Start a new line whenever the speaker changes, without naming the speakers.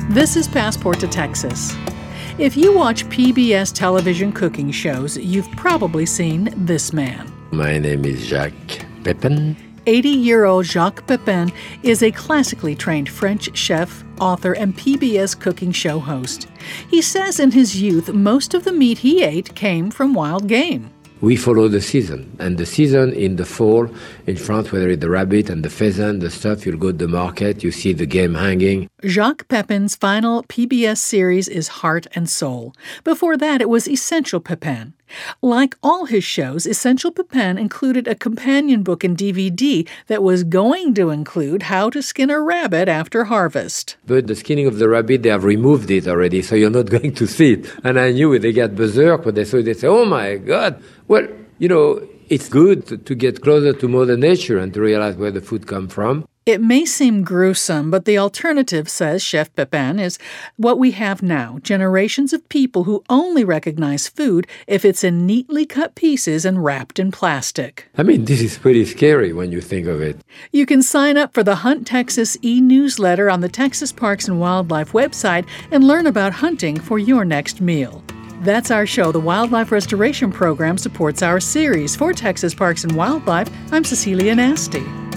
This is Passport to Texas. If you watch PBS television cooking shows, you've probably seen this man.
My name is Jacques Pepin.
80-year-old Jacques Pepin is a classically trained French chef, author, and PBS cooking show host. He says in his youth, most of the meat he ate came from wild game.
We follow the season, and the season in the fall in France, whether it's the rabbit and the pheasant, the stuff, you'll go to the market, you see the game hanging.
Jacques Pepin's final PBS series is Heart and Soul. Before that, it was Essential Pepin. Like all his shows, Essential Pepin included a companion book and DVD that was going to include how to skin a rabbit after harvest.
But the skinning of the rabbit, they have removed it already, so you're not going to see it. And I knew it, they got berserk when they saw it, they say, oh my God. Well, it's good to get closer to Mother Nature and to realize where the food comes from.
It may seem gruesome, but the alternative, says Chef Pepin, is what we have now, generations of people who only recognize food if it's in neatly cut pieces and wrapped in plastic.
I mean, this is pretty scary when you think of it.
You can sign up for the Hunt Texas e-newsletter on the Texas Parks and Wildlife website and learn about hunting for your next meal. That's our show. The Wildlife Restoration Program supports our series. For Texas Parks and Wildlife, I'm Cecilia Nasty.